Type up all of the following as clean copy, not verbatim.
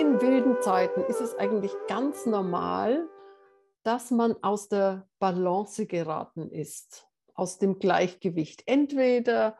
den wilden Zeiten ist es eigentlich ganz normal, dass man aus der Balance geraten ist, aus dem Gleichgewicht. Entweder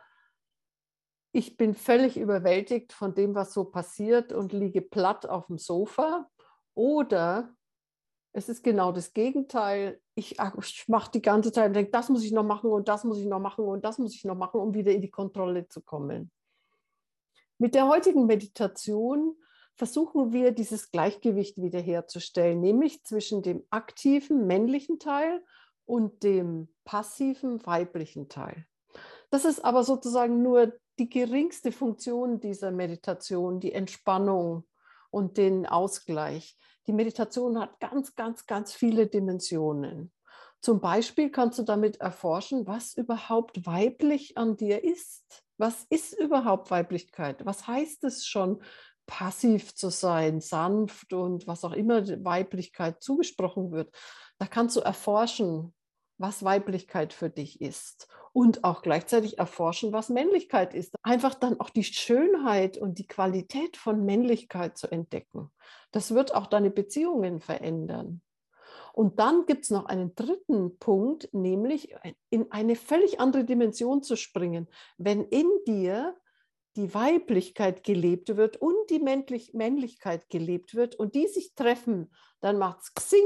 ich bin völlig überwältigt von dem, was so passiert und liege platt auf dem Sofa, oder es ist genau das Gegenteil. Ich mache die ganze Zeit und denke, das muss ich noch machen und das muss ich noch machen und das muss ich noch machen, um wieder in die Kontrolle zu kommen. Mit der heutigen Meditation versuchen wir, dieses Gleichgewicht wiederherzustellen, nämlich zwischen dem aktiven männlichen Teil und dem passiven weiblichen Teil. Das ist aber sozusagen nur die geringste Funktion dieser Meditation, die Entspannung und den Ausgleich. Die Meditation hat ganz, ganz, ganz viele Dimensionen. Zum Beispiel kannst du damit erforschen, was überhaupt weiblich an dir ist. Was ist überhaupt Weiblichkeit? Was heißt es schon, passiv zu sein, sanft und was auch immer Weiblichkeit zugesprochen wird? Da kannst du erforschen, was Weiblichkeit für dich ist und auch gleichzeitig erforschen, was Männlichkeit ist. Einfach dann auch die Schönheit und die Qualität von Männlichkeit zu entdecken. Das wird auch deine Beziehungen verändern. Und dann gibt es noch einen dritten Punkt, nämlich in eine völlig andere Dimension zu springen. Wenn in dir die Weiblichkeit gelebt wird und die Männlichkeit gelebt wird und die sich treffen, dann macht es Xing.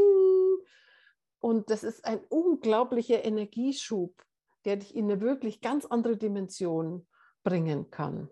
Und das ist ein unglaublicher Energieschub, der dich in eine wirklich ganz andere Dimension bringen kann.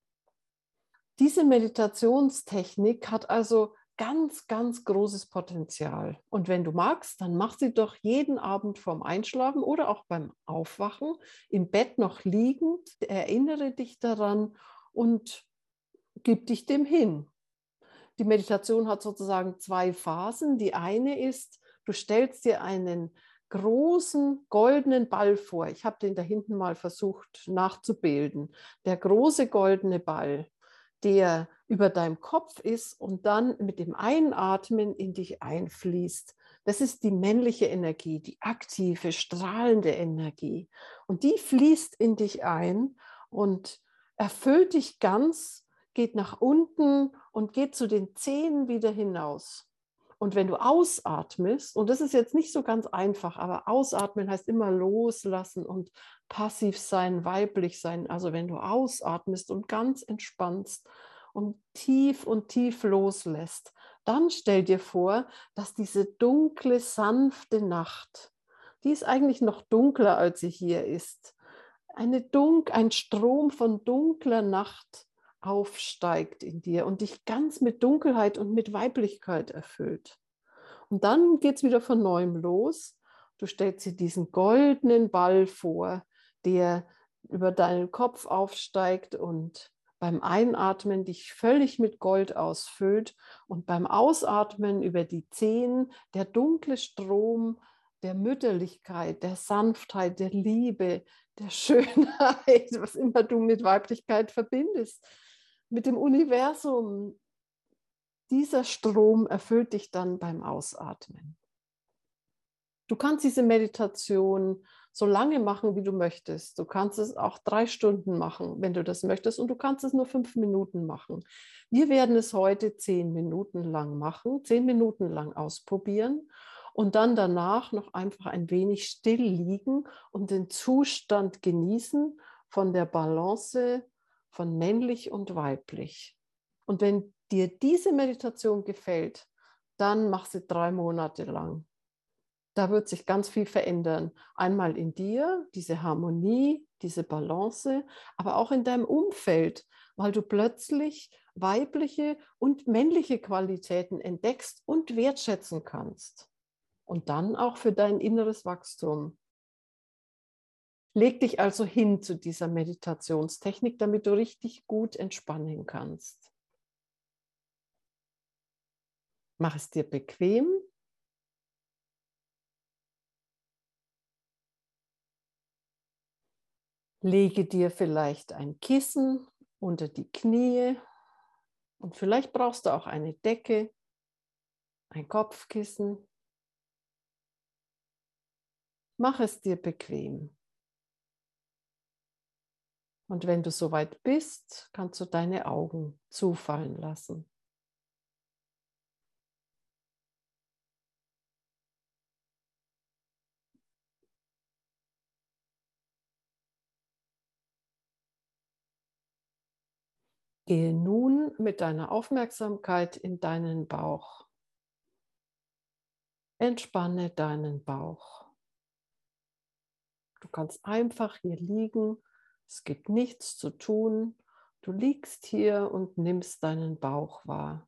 Diese Meditationstechnik hat also ganz, ganz großes Potenzial. Und wenn du magst, dann mach sie doch jeden Abend vorm Einschlafen oder auch beim Aufwachen, im Bett noch liegend. Erinnere dich daran und gib dich dem hin. Die Meditation hat sozusagen zwei Phasen. Die eine ist, du stellst dir einen großen goldenen Ball vor. Ich habe den da hinten mal versucht nachzubilden. Der große goldene Ball, der über deinem Kopf ist und dann mit dem Einatmen in dich einfließt. Das ist die männliche Energie, die aktive, strahlende Energie. Und die fließt in dich ein und erfüllt dich ganz, geht nach unten und geht zu den Zehen wieder hinaus. Und wenn du ausatmest, und das ist jetzt nicht so ganz einfach, aber ausatmen heißt immer loslassen und passiv sein, weiblich sein. Also wenn du ausatmest und ganz entspannst und tief loslässt, dann stell dir vor, dass diese dunkle, sanfte Nacht, die ist eigentlich noch dunkler, als sie hier ist, ein Strom von dunkler Nacht aufsteigt in dir und dich ganz mit Dunkelheit und mit Weiblichkeit erfüllt. Und dann geht es wieder von neuem los. Du stellst dir diesen goldenen Ball vor, der über deinen Kopf aufsteigt und beim Einatmen dich völlig mit Gold ausfüllt und beim Ausatmen über die Zehen der dunkle Strom der Mütterlichkeit, der Sanftheit, der Liebe, der Schönheit, was immer du mit Weiblichkeit verbindest, mit dem Universum. Dieser Strom erfüllt dich dann beim Ausatmen. Du kannst diese Meditation so lange machen, wie du möchtest. Du kannst es auch 3 Stunden machen, wenn du das möchtest, und du kannst es nur 5 Minuten machen. Wir werden es heute 10 Minuten lang machen, 10 Minuten lang ausprobieren und dann danach noch einfach ein wenig still liegen und den Zustand genießen von der Balance von männlich und weiblich. Und wenn dir diese Meditation gefällt, dann mach sie 3 Monate lang. Da wird sich ganz viel verändern. Einmal in dir, diese Harmonie, diese Balance, aber auch in deinem Umfeld, weil du plötzlich weibliche und männliche Qualitäten entdeckst und wertschätzen kannst. Und dann auch für dein inneres Wachstum. Leg dich also hin zu dieser Meditationstechnik, damit du richtig gut entspannen kannst. Mach es dir bequem. Lege dir vielleicht ein Kissen unter die Knie und vielleicht brauchst du auch eine Decke, ein Kopfkissen. Mach es dir bequem. Und wenn du soweit bist, kannst du deine Augen zufallen lassen. Gehe nun mit deiner Aufmerksamkeit in deinen Bauch. Entspanne deinen Bauch. Du kannst einfach hier liegen. Es gibt nichts zu tun. Du liegst hier und nimmst deinen Bauch wahr.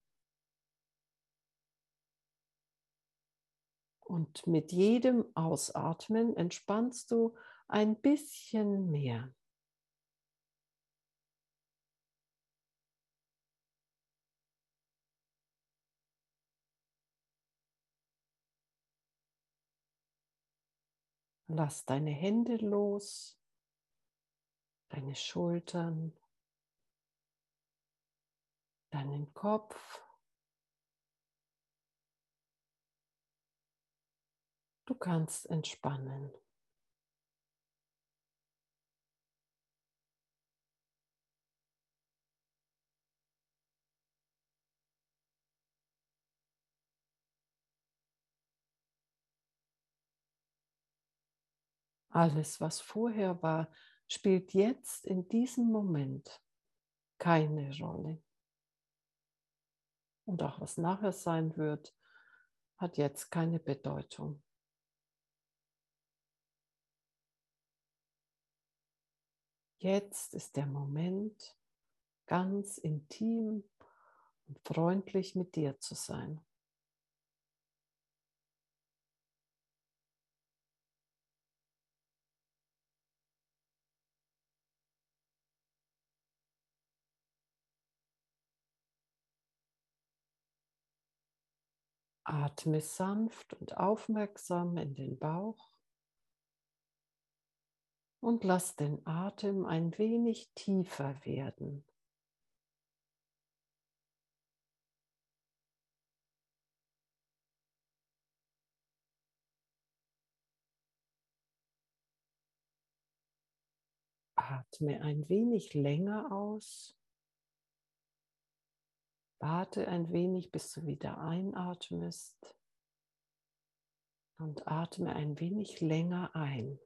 Und mit jedem Ausatmen entspannst du ein bisschen mehr. Lass deine Hände los, deine Schultern, deinen Kopf. Du kannst entspannen. Alles, was vorher war, spielt jetzt in diesem Moment keine Rolle. Und auch was nachher sein wird, hat jetzt keine Bedeutung. Jetzt ist der Moment, ganz intim und freundlich mit dir zu sein. Atme sanft und aufmerksam in den Bauch und lass den Atem ein wenig tiefer werden. Atme ein wenig länger aus. Warte ein wenig, bis du wieder einatmest und atme ein wenig länger ein.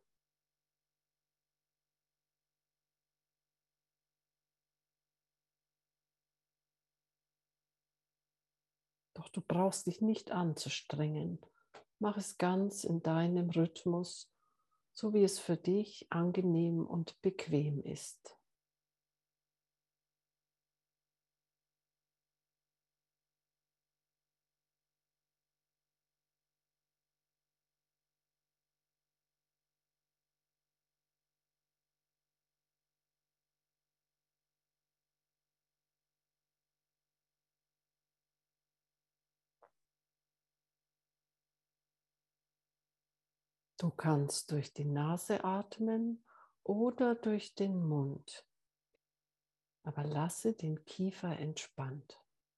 Doch du brauchst dich nicht anzustrengen. Mach es ganz in deinem Rhythmus, so wie es für dich angenehm und bequem ist. Du kannst durch die Nase atmen oder durch den Mund, aber lasse den Kiefer entspannt.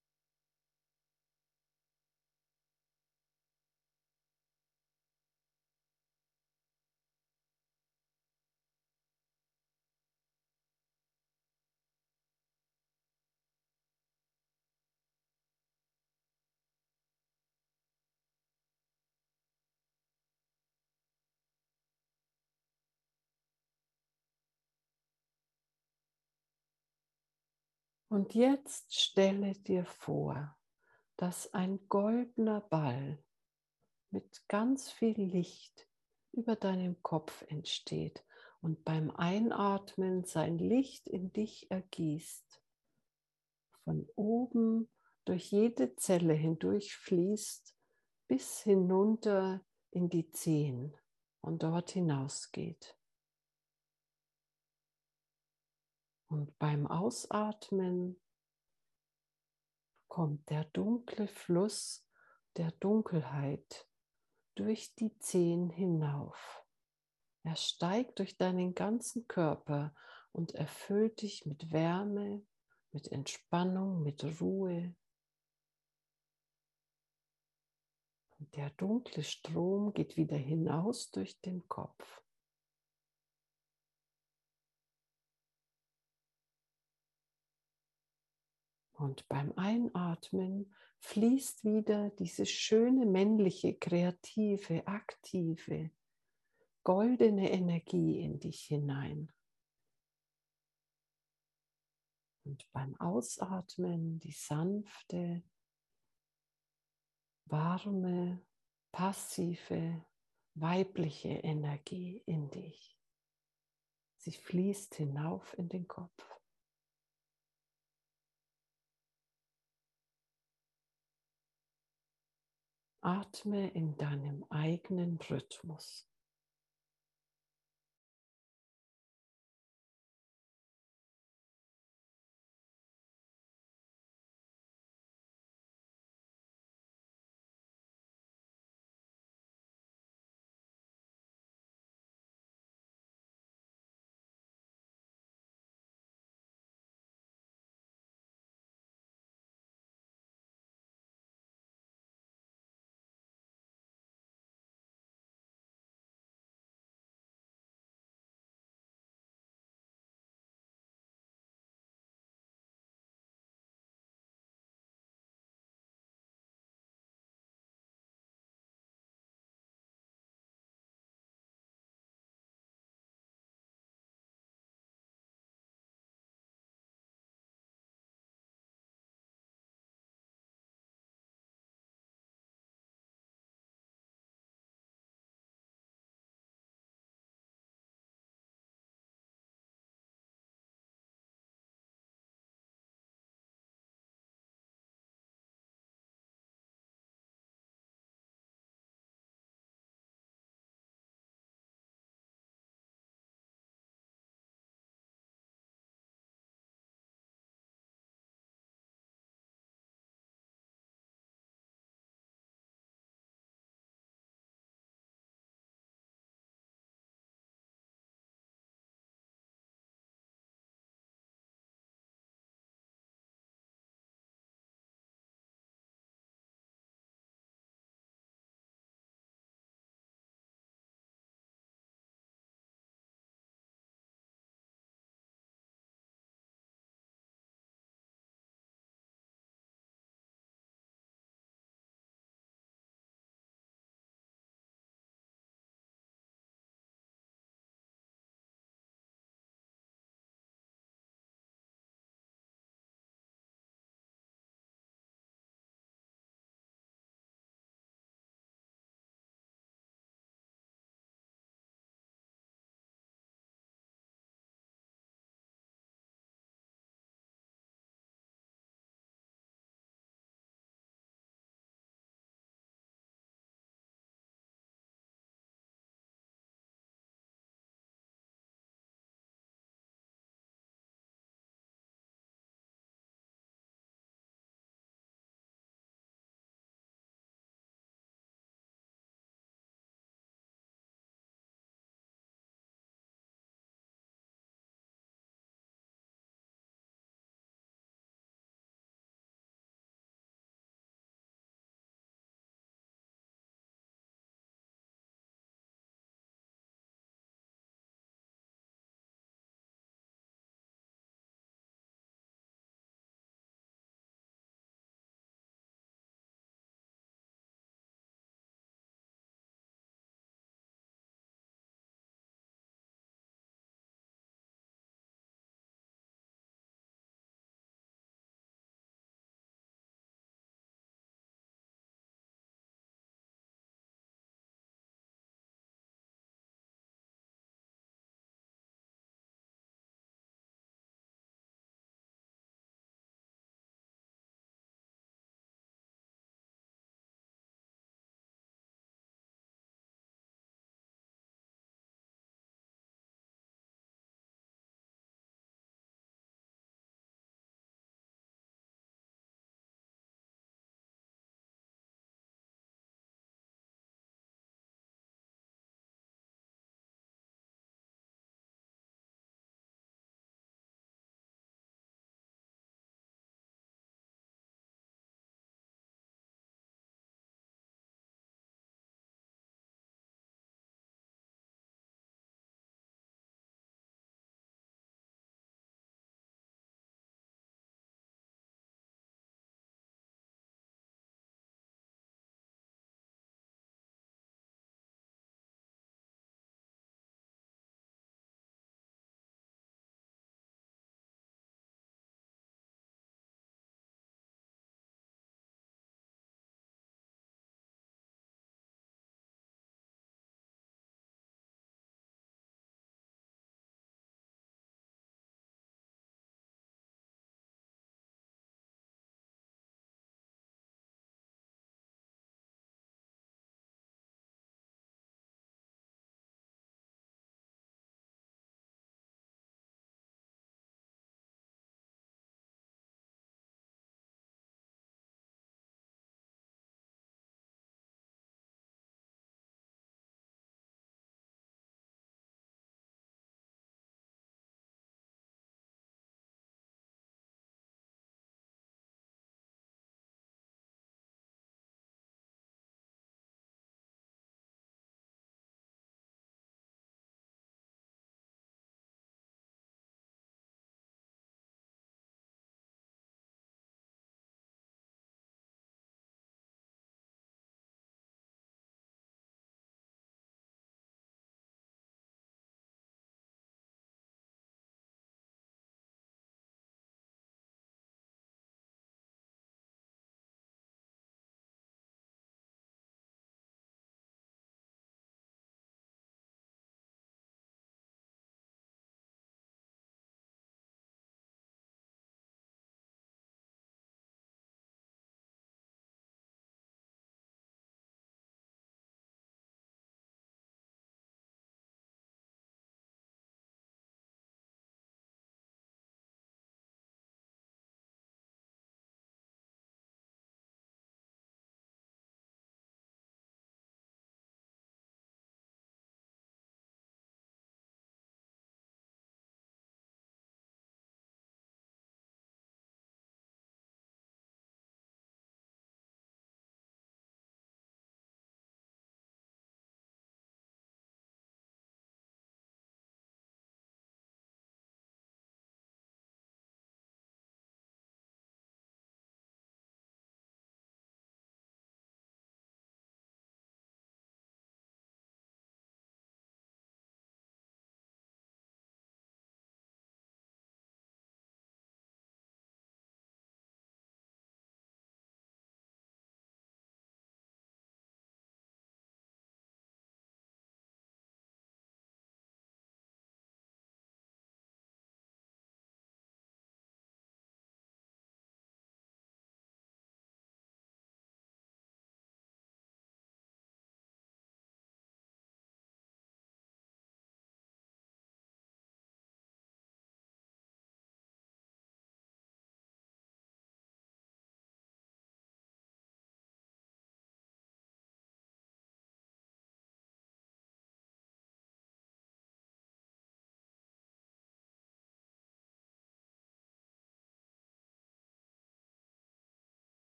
Und jetzt stelle dir vor, dass ein goldener Ball mit ganz viel Licht über deinem Kopf entsteht und beim Einatmen sein Licht in dich ergießt, von oben durch jede Zelle hindurch fließt bis hinunter in die Zehen und dort hinausgeht. Und beim Ausatmen kommt der dunkle Fluss der Dunkelheit durch die Zehen hinauf. Er steigt durch deinen ganzen Körper und erfüllt dich mit Wärme, mit Entspannung, mit Ruhe. Und der dunkle Strom geht wieder hinaus durch den Kopf. Und beim Einatmen fließt wieder diese schöne männliche, kreative, aktive, goldene Energie in dich hinein. Und beim Ausatmen die sanfte, warme, passive, weibliche Energie in dich. Sie fließt hinauf in den Kopf. Atme in deinem eigenen Rhythmus.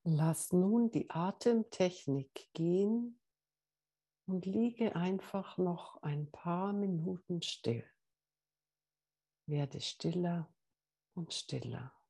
Lass nun die Atemtechnik gehen und liege einfach noch ein paar Minuten still. Werde stiller und stiller.